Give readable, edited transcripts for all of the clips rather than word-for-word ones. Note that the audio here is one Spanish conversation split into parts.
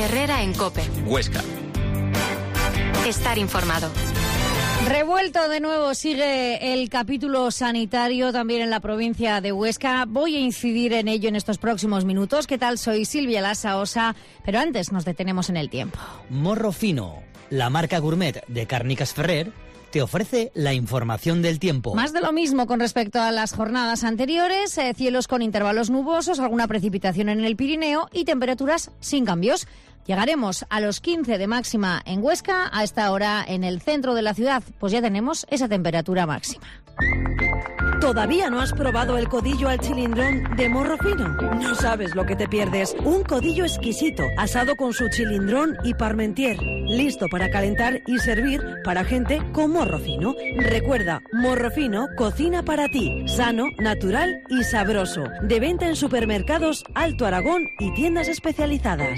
Herrera en COPE. Huesca. Estar informado. Revuelto de nuevo sigue el capítulo sanitario también en la provincia de Huesca. Voy a incidir en ello en estos próximos minutos. ¿Qué tal? Soy Silvia Lassa Osa, pero antes nos detenemos en el tiempo. Morro Fino, la marca gourmet de Càrniques Ferrer, te ofrece la información del tiempo. Más de lo mismo con respecto a las jornadas anteriores, cielos con intervalos nubosos, alguna precipitación en el Pirineo y temperaturas sin cambios. Llegaremos a los 15 de máxima en Huesca, a esta hora en el centro de la ciudad, pues ya tenemos esa temperatura máxima. ¿Todavía no has probado el codillo al chilindrón de Morro Fino? No sabes lo que te pierdes. Un codillo exquisito, asado con su chilindrón y parmentier, listo para calentar y servir para gente con morro fino. Recuerda, Morro Fino cocina para ti, sano, natural y sabroso. De venta en supermercados Alto Aragón y tiendas especializadas.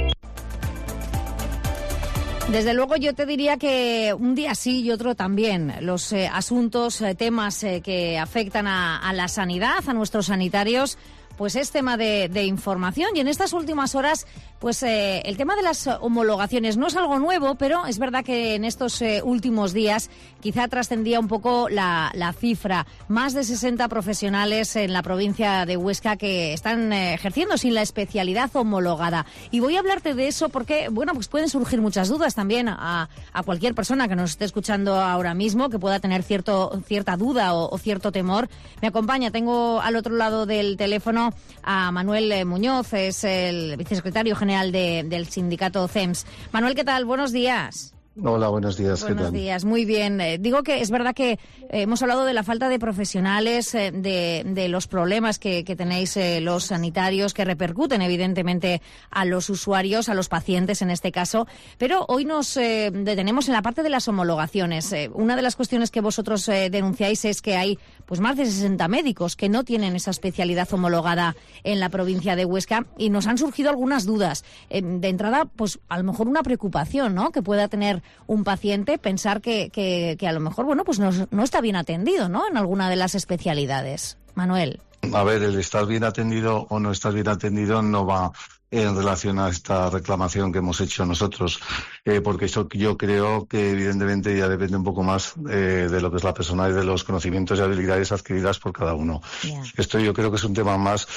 Desde luego yo te diría que un día sí y otro también. Los asuntos, temas que afectan a la sanidad, a nuestros sanitarios, pues es tema de información. Y en estas últimas horas, pues el tema de las homologaciones no es algo nuevo, pero es verdad que en estos últimos días quizá trascendía un poco la cifra. Más de 60 profesionales en la provincia de Huesca que están ejerciendo sin la especialidad homologada. Y voy a hablarte de eso porque, bueno, pues pueden surgir muchas dudas también a cualquier persona que nos esté escuchando ahora mismo, que pueda tener cierta duda o cierto temor. Me acompaña, tengo al otro lado del teléfono a Manuel Muñoz, es el vicesecretario general del sindicato CEMS. Manuel, ¿qué tal? Buenos días. Hola, buenos días. ¿Qué tal? Buenos días, muy bien. Digo que es verdad que hemos hablado de la falta de profesionales, de los problemas que tenéis los sanitarios, que repercuten evidentemente a los usuarios, a los pacientes en este caso, pero hoy nos detenemos en la parte de las homologaciones. Una de las cuestiones que vosotros denunciáis es que hay pues más de 60 médicos que no tienen esa especialidad homologada en la provincia de Huesca y nos han surgido algunas dudas. De entrada, pues a lo mejor una preocupación, ¿no?, que pueda tener un paciente, pensar que a lo mejor, bueno, pues no está bien atendido, ¿no?, en alguna de las especialidades. Manuel. A ver, el estar bien atendido o no estar bien atendido no va en relación a esta reclamación que hemos hecho nosotros, porque eso yo creo que evidentemente ya depende un poco más de lo que es la persona y de los conocimientos y habilidades adquiridas por cada uno. Yeah. Esto yo creo que es un tema más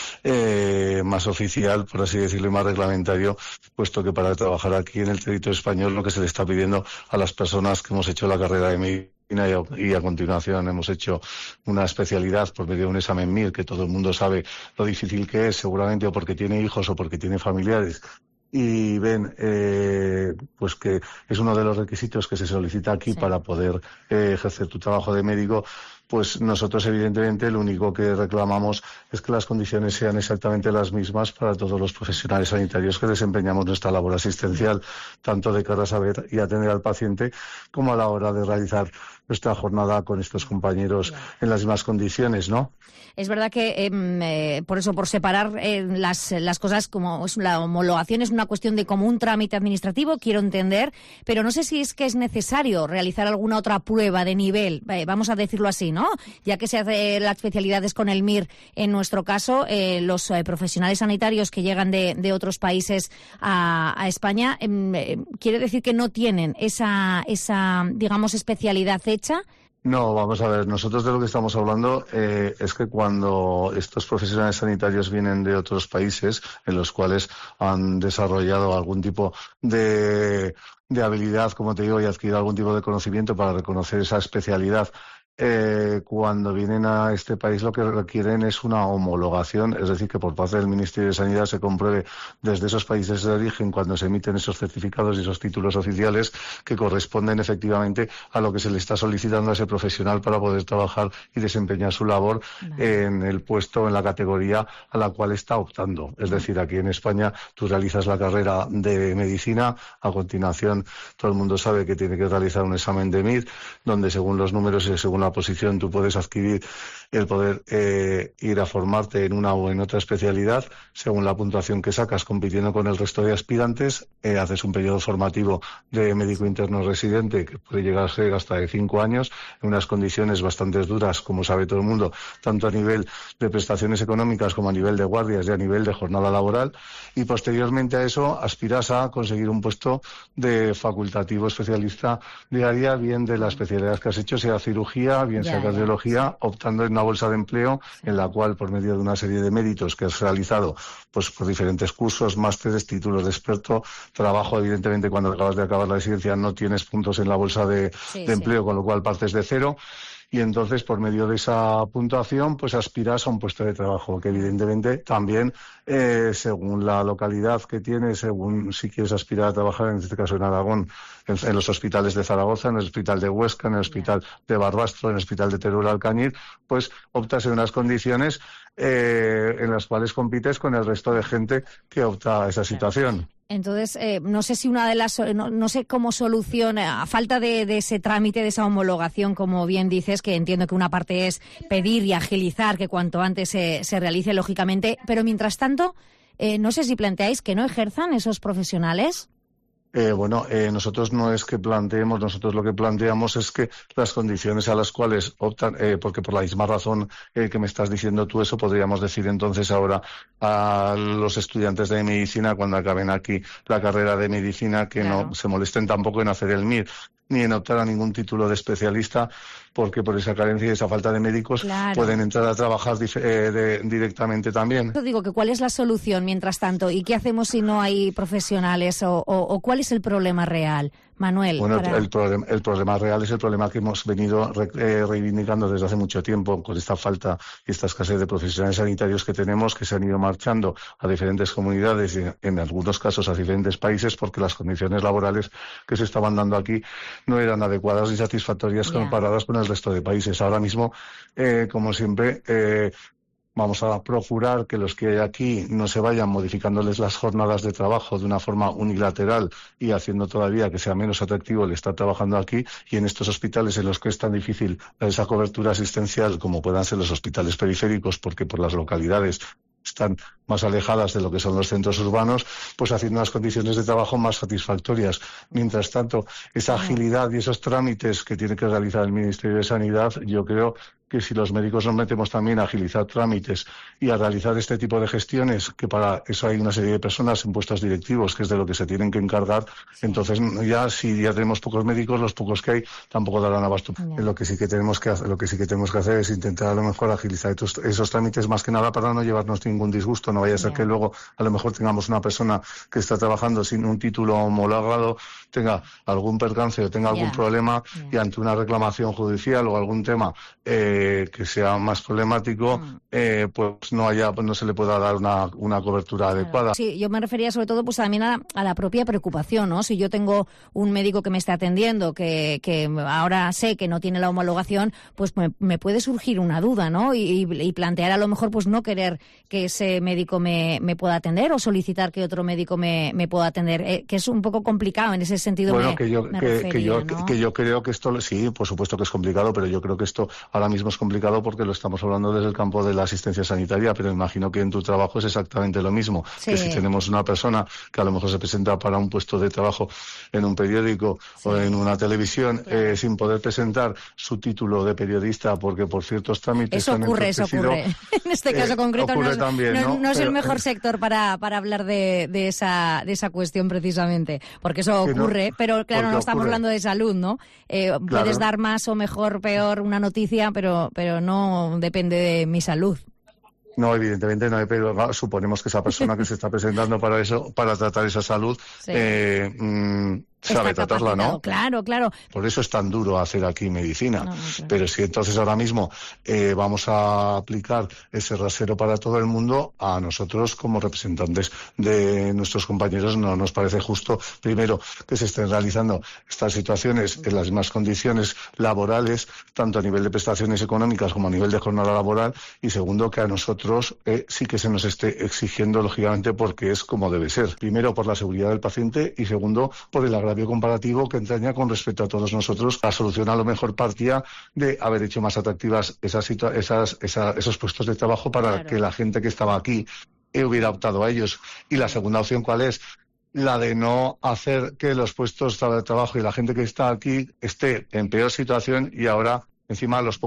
oficial, por así decirlo, y más reglamentario, puesto que para trabajar aquí en el territorio español lo que se le está pidiendo a las personas que hemos hecho la carrera de medicina y a continuación hemos hecho una especialidad por medio de un examen MIR, que todo el mundo sabe lo difícil que es, seguramente o porque tiene hijos o porque tiene familiares, y ven pues que es uno de los requisitos que se solicita aquí para poder ejercer tu trabajo de médico. Pues nosotros evidentemente lo único que reclamamos es que las condiciones sean exactamente las mismas para todos los profesionales sanitarios que desempeñamos nuestra labor asistencial, tanto de cara a saber y atender al paciente como a la hora de realizar nuestra jornada con estos compañeros en las mismas condiciones, ¿no? Es verdad que por separar las cosas, como es la homologación es una cuestión de como un trámite administrativo, quiero entender, pero no sé si es que es necesario realizar alguna otra prueba de nivel, vamos a decirlo así, ¿no? Ya que se hace las especialidades con el MIR, en nuestro caso, los profesionales sanitarios que llegan de otros países a España, ¿quiere decir que no tienen esa digamos, especialidad hecha? No, vamos a ver, nosotros de lo que estamos hablando es que cuando estos profesionales sanitarios vienen de otros países en los cuales han desarrollado algún tipo de habilidad, como te digo, y adquirido algún tipo de conocimiento para reconocer esa especialidad, cuando vienen a este país lo que requieren es una homologación, es decir, que por parte del Ministerio de Sanidad se compruebe desde esos países de origen, cuando se emiten esos certificados y esos títulos oficiales, que corresponden efectivamente a lo que se le está solicitando a ese profesional para poder trabajar y desempeñar su labor en el puesto, en la categoría a la cual está optando. Es decir, aquí en España tú realizas la carrera de medicina, a continuación todo el mundo sabe que tiene que realizar un examen de MIR, donde según los números y según la una posición, tú puedes adquirir el poder ir a formarte en una o en otra especialidad según la puntuación que sacas compitiendo con el resto de aspirantes. Haces un periodo formativo de médico interno residente que puede llegar a ser hasta de 5 años en unas condiciones bastante duras, como sabe todo el mundo, tanto a nivel de prestaciones económicas como a nivel de guardias y a nivel de jornada laboral, y posteriormente a eso aspiras a conseguir un puesto de facultativo especialista de área, bien de la especialidad que has hecho, sea cirugía, bien sea cardiología, optando en una bolsa de empleo en la cual, por medio de una serie de méritos que has realizado, pues por diferentes cursos, másteres, títulos de experto, trabajo, evidentemente cuando acabas de acabar la residencia no tienes puntos en la bolsa de empleo, con lo cual partes de cero. Y entonces, por medio de esa puntuación, pues aspiras a un puesto de trabajo, que evidentemente también, según la localidad que tienes, según si quieres aspirar a trabajar, en este caso en Aragón, en los hospitales de Zaragoza, en el hospital de Huesca, en el hospital de Barbastro, en el hospital de Teruel Alcañiz, pues optas en unas condiciones en las cuales compites con el resto de gente que opta a esa situación. Entonces, no sé si no sé cómo soluciona, a falta de ese trámite, de esa homologación, como bien dices, que entiendo que una parte es pedir y agilizar que cuanto antes se realice, lógicamente, pero mientras tanto, no sé si planteáis que no ejerzan esos profesionales. Nosotros no es que planteemos, nosotros lo que planteamos es que las condiciones a las cuales optan, porque por la misma razón que me estás diciendo tú eso, podríamos decir entonces ahora a los estudiantes de medicina cuando acaben aquí la carrera de medicina que no se molesten tampoco en hacer el MIR ni en optar a ningún título de especialista, porque por esa carencia y esa falta de médicos pueden entrar a trabajar directamente también. Yo digo que ¿cuál es la solución mientras tanto? ¿Y qué hacemos si no hay profesionales? ¿O cuál es el problema real, Manuel? Bueno, el problema real es el problema que hemos venido reivindicando desde hace mucho tiempo, con esta falta y esta escasez de profesionales sanitarios que tenemos, que se han ido marchando a diferentes comunidades y en algunos casos a diferentes países, porque las condiciones laborales que se estaban dando aquí no eran adecuadas ni satisfactorias comparadas con el resto de países. Ahora mismo, como siempre, vamos a procurar que los que hay aquí no se vayan modificándoles las jornadas de trabajo de una forma unilateral y haciendo todavía que sea menos atractivo el estar trabajando aquí, y en estos hospitales en los que es tan difícil esa cobertura asistencial como puedan ser los hospitales periféricos, porque por las localidades están más alejadas de lo que son los centros urbanos, pues haciendo unas condiciones de trabajo más satisfactorias. Mientras tanto, esa agilidad y esos trámites que tiene que realizar el Ministerio de Sanidad, yo creo que si los médicos nos metemos también a agilizar trámites y a realizar este tipo de gestiones, que para eso hay una serie de personas en puestos directivos, que es de lo que se tienen que encargar, entonces si ya tenemos pocos médicos, los pocos que hay tampoco darán abasto. Lo que sí que tenemos que hacer es intentar a lo mejor agilizar esos trámites, más que nada para no llevarnos ningún disgusto. No vaya a ser que luego a lo mejor tengamos una persona que está trabajando sin un título homologado, tenga algún percance o tenga algún problema y ante una reclamación judicial o algún tema que sea más problemático, pues no se le pueda dar una cobertura adecuada. Sí, yo me refería sobre todo pues también a la propia preocupación, ¿no? Si yo tengo un médico que me está atendiendo, que ahora sé que no tiene la homologación, pues me puede surgir una duda, ¿no? Y plantear a lo mejor pues no querer que ese médico me pueda atender o solicitar que otro médico me pueda atender, que es un poco complicado en ese sentido. Bueno, que yo creo que esto, sí, por supuesto que es complicado, pero yo creo que esto ahora mismo es complicado porque lo estamos hablando desde el campo de la asistencia sanitaria, pero imagino que en tu trabajo es exactamente lo mismo. Que si tenemos una persona que a lo mejor se presenta para un puesto de trabajo en un periódico o en una televisión sin poder presentar su título de periodista porque por ciertos trámites eso ocurre. En este caso concreto no es el mejor sector para hablar de esa cuestión precisamente, porque eso ocurre, pero claro, no estamos hablando de salud, ¿no? Puedes dar más o mejor, peor una noticia, pero no depende de mi salud. No, evidentemente no, pero suponemos que esa persona que se está presentando para eso, para tratar esa salud, sabe tratarla, ¿no? Claro. Por eso es tan duro hacer aquí medicina. Claro. Pero si entonces ahora mismo vamos a aplicar ese rasero para todo el mundo, a nosotros como representantes de nuestros compañeros no nos parece justo, primero, que se estén realizando estas situaciones en las mismas condiciones laborales, tanto a nivel de prestaciones económicas como a nivel de jornada laboral, y segundo, que a nosotros sí que se nos esté exigiendo, lógicamente, porque es como debe ser. Primero, por la seguridad del paciente y segundo, por el agravio agravio comparativo que entraña con respecto a todos nosotros. La solución a lo mejor partía de haber hecho más atractivas esos puestos de trabajo para que la gente que estaba aquí hubiera optado a ellos. Y la segunda opción, ¿cuál es? La de no hacer que los puestos de trabajo y la gente que está aquí esté en peor situación y ahora encima los